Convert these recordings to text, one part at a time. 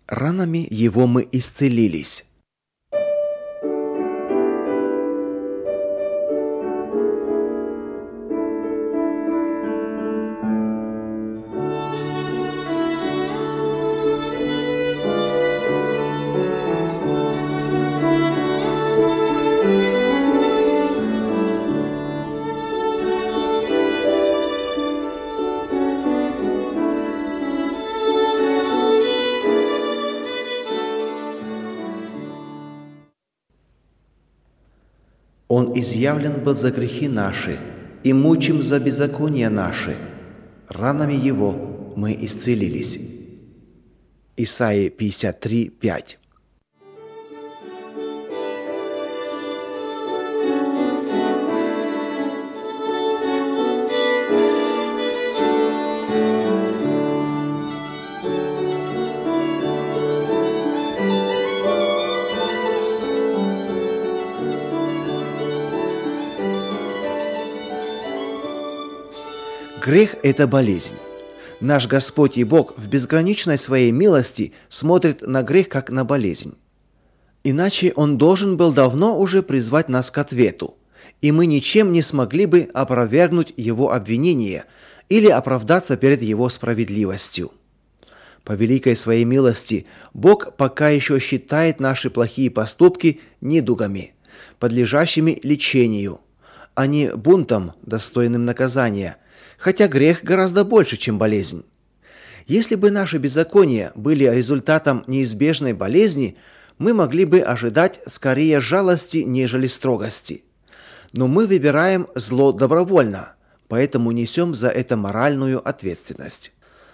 Ранами Его мы исцелились. Он изъявлен был за грехи наши и мучим за беззакония наши. Ранами Его мы исцелились. Исайя 53, 5. Грех – это болезнь. Наш Господь и Бог в безграничной своей милости смотрит на грех как на болезнь. Иначе Он должен был давно уже призвать нас к ответу, и мы ничем не смогли бы опровергнуть Его обвинение или оправдаться перед Его справедливостью. По великой своей милости Бог пока еще считает наши плохие поступки недугами, подлежащими лечению, а не бунтом, достойным наказания, хотя грех гораздо больше, чем болезнь. Если бы наши беззакония были результатом неизбежной болезни, мы могли бы ожидать скорее жалости, нежели строгости. Но мы выбираем зло добровольно, поэтому несем за это моральную ответственность.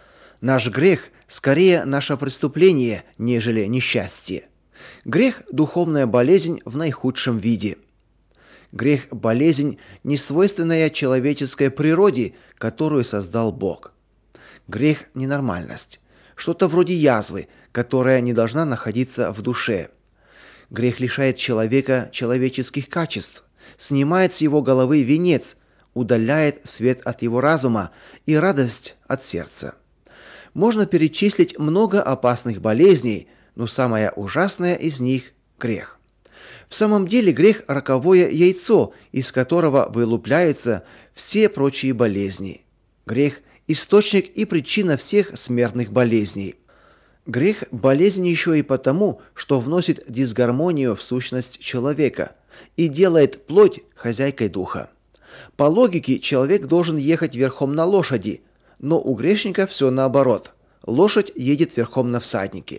Наш грех скорее наше преступление, нежели несчастье. Грех – духовная болезнь в наихудшем виде. Грех – болезнь, несвойственная человеческой природе, которую создал Бог. Грех – ненормальность, что-то вроде язвы, которая не должна находиться в душе. Грех лишает человека человеческих качеств, снимает с его головы венец, удаляет свет от его разума и радость от сердца. Можно перечислить много опасных болезней, но самая ужасная из них – грех. В самом деле грех – роковое яйцо, из которого вылупляются все прочие болезни. Грех – источник и причина всех смертных болезней. Грех – болезнь еще и потому, что вносит дисгармонию в сущность человека и делает плоть хозяйкой духа. По логике человек должен ехать верхом на лошади, но у грешника все наоборот. Лошадь едет верхом на всаднике.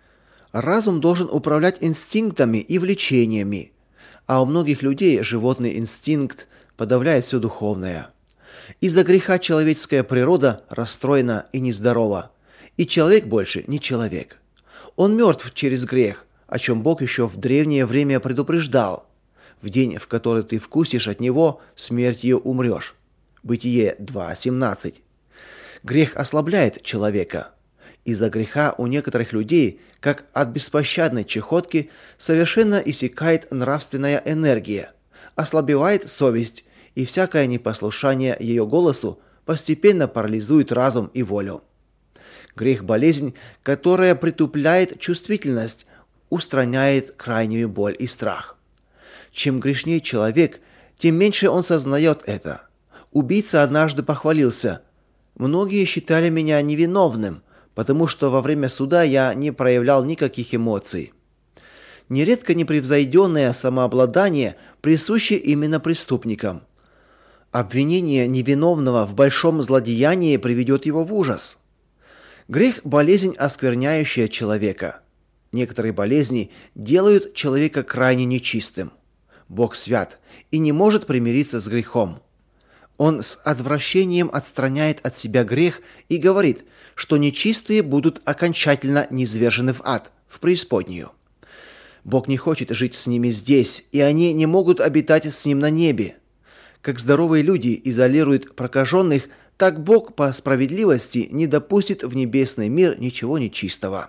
Разум должен управлять инстинктами и влечениями, а у многих людей животный инстинкт подавляет все духовное. Из-за греха человеческая природа расстроена и нездорова, и человек больше не человек. Он мертв через грех, о чем Бог еще в древнее время предупреждал. В день, в который ты вкусишь от него, смертью умрешь. Бытие 2:17. Грех ослабляет человека. Из-за греха у некоторых людей, как от беспощадной чехотки, совершенно иссякает нравственная энергия, ослабевает совесть, и всякое непослушание ее голосу постепенно парализует разум и волю. Грех – болезнь, которая притупляет чувствительность, устраняет крайнюю боль и страх. Чем грешнее человек, тем меньше он сознает это. Убийца однажды похвалился: «Многие считали меня невиновным, потому что во время суда я не проявлял никаких эмоций». Нередко непревзойденное самообладание присуще именно преступникам. Обвинение невиновного в большом злодеянии приведет его в ужас. Грех – болезнь, оскверняющая человека. Некоторые болезни делают человека крайне нечистым. Бог свят и не может примириться с грехом. Он с отвращением отстраняет от себя грех и говорит, что нечистые будут окончательно низвержены в ад, в преисподнюю. Бог не хочет жить с ними здесь, и они не могут обитать с Ним на небе. Как здоровые люди изолируют прокаженных, так Бог по справедливости не допустит в небесный мир ничего нечистого.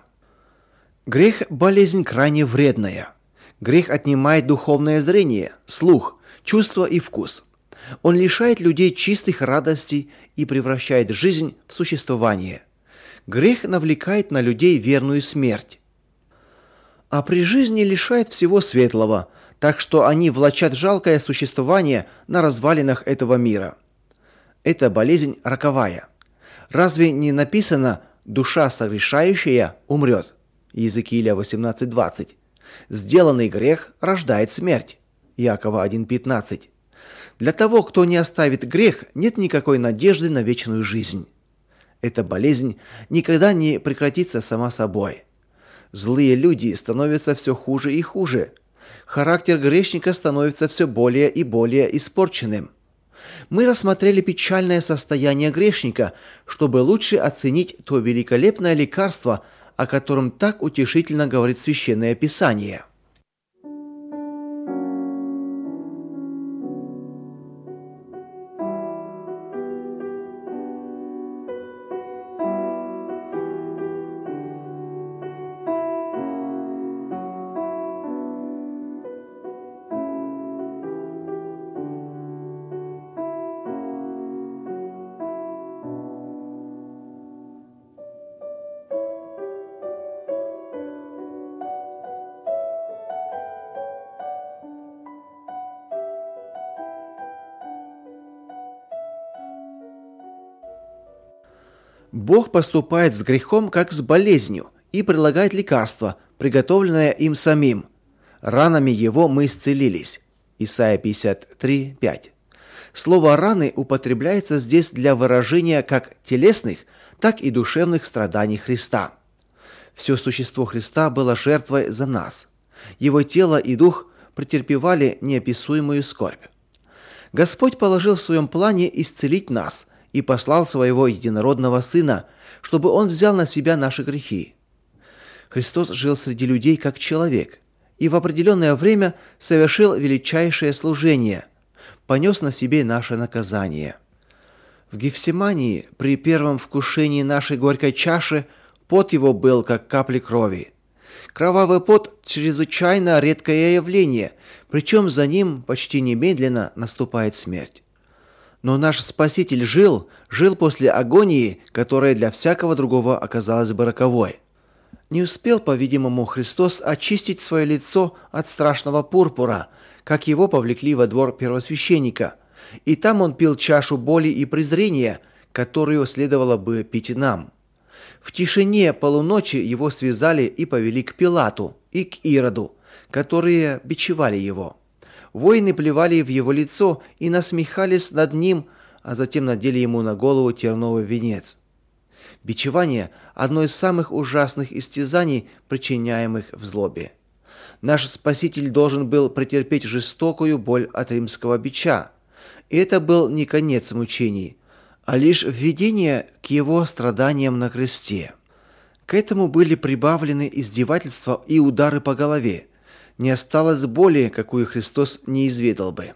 Грех – болезнь крайне вредная. Грех отнимает духовное зрение, слух, чувство и вкус. Он лишает людей чистых радостей и превращает жизнь в существование. Грех навлекает на людей верную смерть, а при жизни лишает всего светлого, так что они влачат жалкое существование на развалинах этого мира. Эта болезнь роковая. Разве не написано «душа согрешающая умрет»? Иезекииля 18:20. «Сделанный грех рождает смерть». Иакова 1:15. Для того, кто не оставит грех, нет никакой надежды на вечную жизнь. Эта болезнь никогда не прекратится сама собой. Злые люди становятся все хуже и хуже. Характер грешника становится все более и более испорченным. Мы рассмотрели печальное состояние грешника, чтобы лучше оценить то великолепное лекарство, о котором так утешительно говорит Священное Писание. Бог поступает с грехом, как с болезнью, и предлагает лекарство, приготовленное им самим. Ранами его мы исцелились. Исайя 53:5. Слово «раны» употребляется здесь для выражения как телесных, так и душевных страданий Христа. Все существо Христа было жертвой за нас. Его тело и дух претерпевали неописуемую скорбь. Господь положил в своем плане исцелить нас и послал своего единородного Сына, чтобы Он взял на себя наши грехи. Христос жил среди людей как человек и в определенное время совершил величайшее служение, понес на себе наше наказание. В Гефсимании при первом вкушении нашей горькой чаши пот его был, как капли крови. Кровавый пот – чрезвычайно редкое явление, причем за ним почти немедленно наступает смерть. Но наш Спаситель жил после агонии, которая для всякого другого оказалась бы роковой. Не успел, по-видимому, Христос очистить свое лицо от страшного пурпура, как его повлекли во двор первосвященника, и там он пил чашу боли и презрения, которую следовало бы пить нам. В тишине полуночи его связали и повели к Пилату и к Ироду, которые бичевали его. Воины плевали в его лицо и насмехались над ним, а затем надели ему на голову терновый венец. Бичевание – одно из самых ужасных истязаний, причиняемых в злобе. Наш Спаситель должен был претерпеть жестокую боль от римского бича. И это был не конец мучений, а лишь введение к его страданиям на кресте. К этому были прибавлены издевательства и удары по голове. Не осталось боли, какую Христос не изведал бы.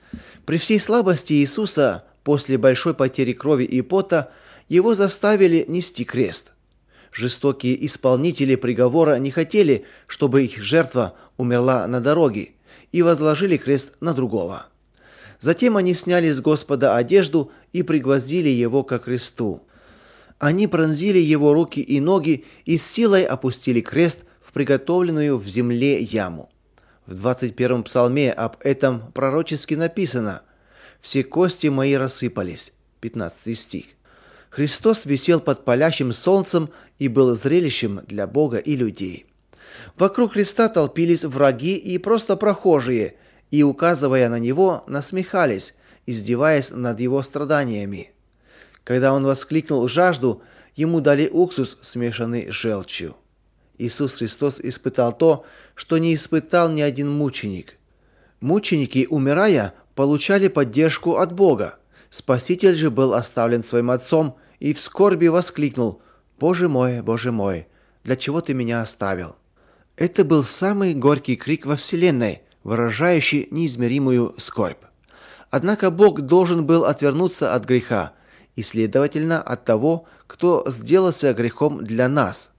При всей слабости Иисуса, после большой потери крови и пота, его заставили нести крест. Жестокие исполнители приговора не хотели, чтобы их жертва умерла на дороге, и возложили крест на другого. Затем они сняли с Господа одежду и пригвоздили его ко кресту. Они пронзили его руки и ноги и с силой опустили крест в приготовленную в земле яму. В 21-м псалме об этом пророчески написано: «Все кости мои рассыпались». 15 стих. Христос висел под палящим солнцем и был зрелищем для Бога и людей. Вокруг Христа толпились враги и просто прохожие, и, указывая на Него, насмехались, издеваясь над Его страданиями. Когда Он воскликнул жажду, Ему дали уксус, смешанный с желчью. Иисус Христос испытал то, что не испытал ни один мученик. Мученики, умирая, получали поддержку от Бога. Спаситель же был оставлен своим Отцом и в скорби воскликнул: Боже мой, для чего ты меня оставил?» Это был самый горький крик во вселенной, выражающий неизмеримую скорбь. Однако Бог должен был отвернуться от греха и, следовательно, от того, кто сделался грехом для нас.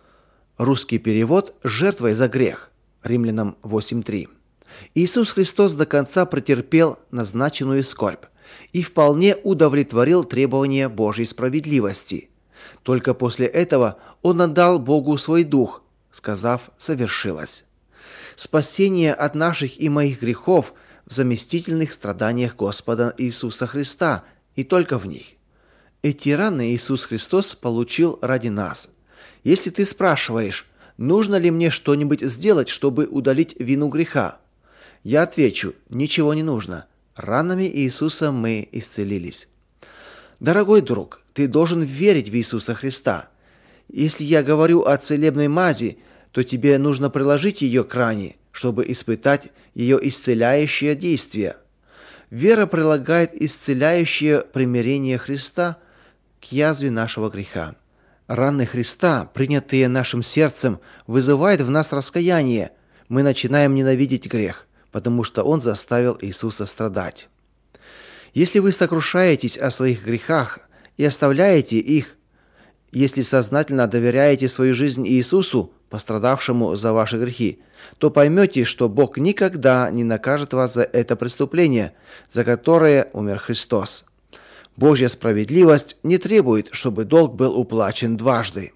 Русский перевод «жертвой за грех», Римлянам 8:3. Иисус Христос до конца претерпел назначенную скорбь и вполне удовлетворил требования Божьей справедливости. Только после этого он отдал Богу свой дух, сказав: «Совершилось». Спасение от наших и моих грехов в заместительных страданиях Господа Иисуса Христа и только в них. Эти раны Иисус Христос получил ради нас. Если ты спрашиваешь, нужно ли мне что-нибудь сделать, чтобы удалить вину греха, я отвечу: ничего не нужно. Ранами Иисуса мы исцелились. Дорогой друг, ты должен верить в Иисуса Христа. Если я говорю о целебной мази, то тебе нужно приложить ее к ране, чтобы испытать ее исцеляющее действие. Вера прилагает исцеляющее примирение Христа к язве нашего греха. Раны Христа, принятые нашим сердцем, вызывают в нас раскаяние. Мы начинаем ненавидеть грех, потому что он заставил Иисуса страдать. Если вы сокрушаетесь о своих грехах и оставляете их, если сознательно доверяете свою жизнь Иисусу, пострадавшему за ваши грехи, то поймете, что Бог никогда не накажет вас за это преступление, за которое умер Христос. Божья справедливость не требует, чтобы долг был уплачен дважды.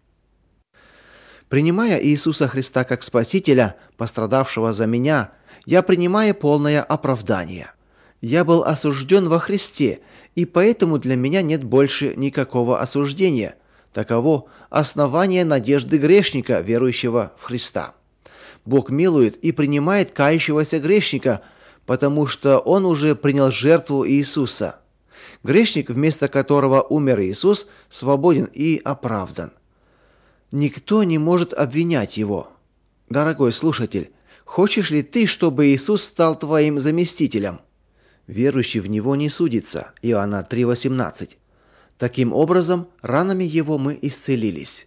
Принимая Иисуса Христа как Спасителя, пострадавшего за меня, я принимаю полное оправдание. Я был осужден во Христе, и поэтому для меня нет больше никакого осуждения. Таково основание надежды грешника, верующего в Христа. Бог милует и принимает кающегося грешника, потому что он уже принял жертву Иисуса. Грешник, вместо которого умер Иисус, свободен и оправдан. Никто не может обвинять его. Дорогой слушатель, хочешь ли ты, чтобы Иисус стал твоим заместителем? Верующий в Него не судится. Иоанна 3,18. Таким образом, ранами Его мы исцелились.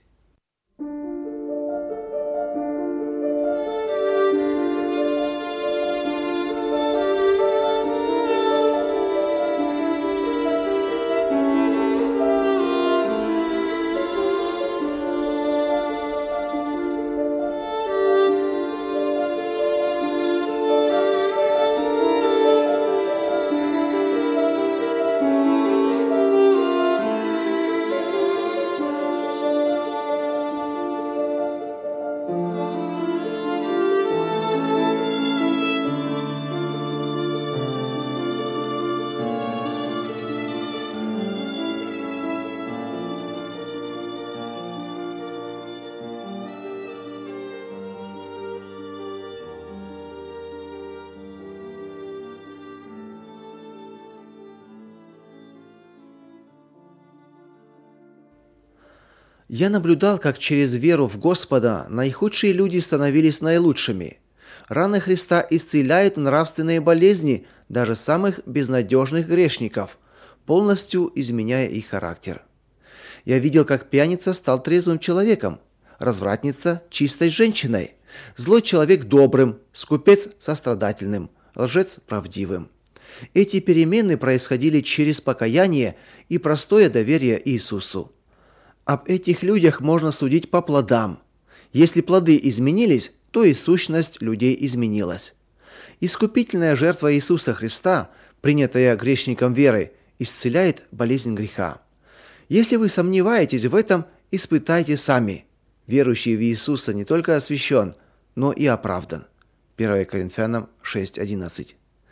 Я наблюдал, как через веру в Господа наихудшие люди становились наилучшими. Раны Христа исцеляют нравственные болезни даже самых безнадежных грешников, полностью изменяя их характер. Я видел, как пьяница стал трезвым человеком, развратница – чистой женщиной, злой человек – добрым, скупец – сострадательным, лжец – правдивым. Эти перемены происходили через покаяние и простое доверие Иисусу. Об этих людях можно судить по плодам. Если плоды изменились, то и сущность людей изменилась. Искупительная жертва Иисуса Христа, принятая грешником верой, исцеляет болезнь греха. Если вы сомневаетесь в этом, испытайте сами. Верующий в Иисуса не только освящен, но и оправдан. 1 Коринфянам 6:11.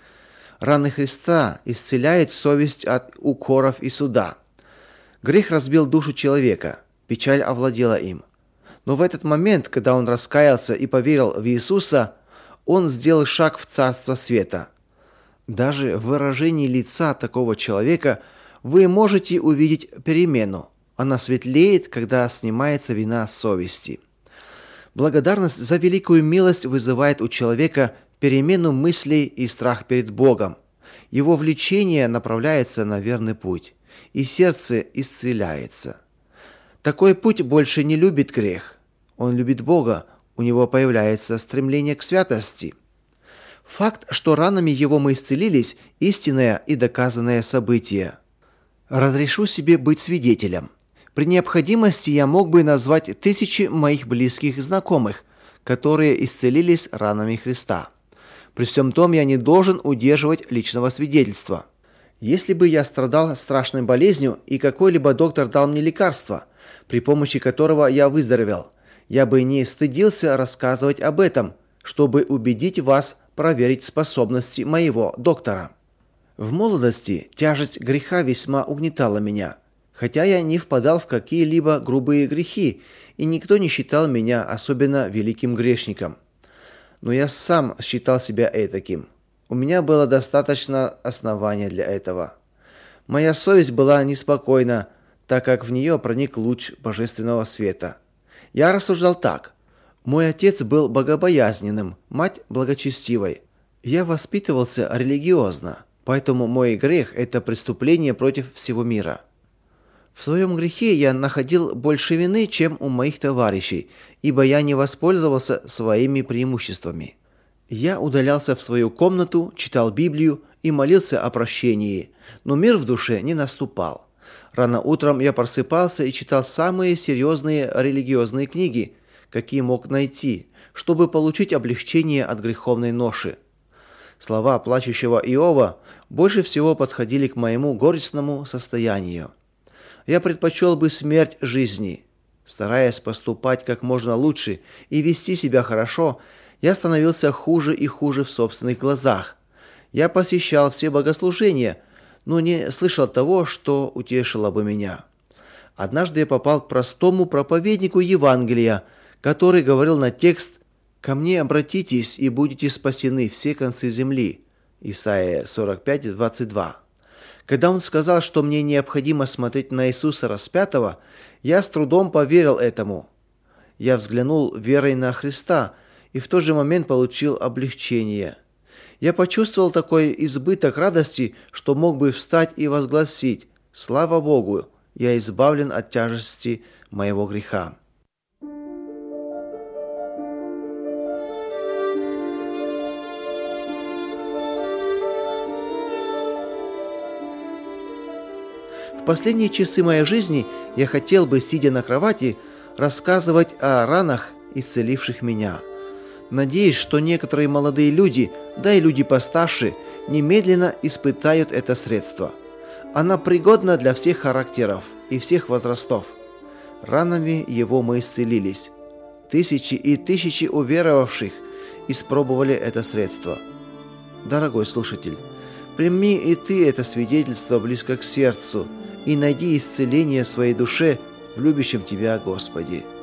Раны Христа исцеляют совесть от укоров и суда. Грех разбил душу человека, печаль овладела им. Но в этот момент, когда он раскаялся и поверил в Иисуса, он сделал шаг в Царство Света. Даже в выражении лица такого человека вы можете увидеть перемену. Она светлеет, когда снимается вина совести. Благодарность за великую милость вызывает у человека перемену мыслей и страх перед Богом. Его влечение направляется на верный путь, и сердце исцеляется. Такой путь больше не любит грех. Он любит Бога, у него появляется стремление к святости. Факт, что ранами его мы исцелились, истинное и доказанное событие. Разрешу себе быть свидетелем. При необходимости я мог бы назвать тысячи моих близких знакомых, которые исцелились ранами Христа. При всем том я не должен удерживать личного свидетельства. Если бы я страдал страшной болезнью, и какой-либо доктор дал мне лекарство, при помощи которого я выздоровел, я бы не стыдился рассказывать об этом, чтобы убедить вас проверить способности моего доктора. В молодости тяжесть греха весьма угнетала меня, хотя я не впадал в какие-либо грубые грехи, и никто не считал меня особенно великим грешником. Но я сам считал себя этаким. У меня было достаточно основания для этого. Моя совесть была неспокойна, так как в нее проник луч божественного света. Я рассуждал так. Мой отец был богобоязненным, мать благочестивой. Я воспитывался религиозно, поэтому мой грех – это преступление против всего мира. В своем грехе я находил больше вины, чем у моих товарищей, ибо я не воспользовался своими преимуществами. Я удалялся в свою комнату, читал Библию и молился о прощении, но мир в душе не наступал. Рано утром я просыпался и читал самые серьезные религиозные книги, какие мог найти, чтобы получить облегчение от греховной ноши. Слова плачущего Иова больше всего подходили к моему горестному состоянию. Я предпочел бы смерть жизни. Стараясь поступать как можно лучше и вести себя хорошо, я становился хуже и хуже в собственных глазах. Я посещал все богослужения, но не слышал того, что утешило бы меня. Однажды я попал к простому проповеднику Евангелия, который говорил на текст «Ко мне обратитесь, и будете спасены все концы земли» Исайя 45:22. Когда он сказал, что мне необходимо смотреть на Иисуса распятого, я с трудом поверил этому. Я взглянул верой на Христа и в тот же момент получил облегчение. Я почувствовал такой избыток радости, что мог бы встать и возгласить: «Слава Богу, я избавлен от тяжести моего греха». В последние часы моей жизни я хотел бы, сидя на кровати, рассказывать о ранах, исцеливших меня. Надеюсь, что некоторые молодые люди, да и люди постарше, немедленно испытают это средство. Оно пригодно для всех характеров и всех возрастов. Ранами его мы исцелились. Тысячи и тысячи уверовавших испробовали это средство. Дорогой слушатель, прими и ты это свидетельство близко к сердцу и найди исцеление своей душе в любящем тебя Господе.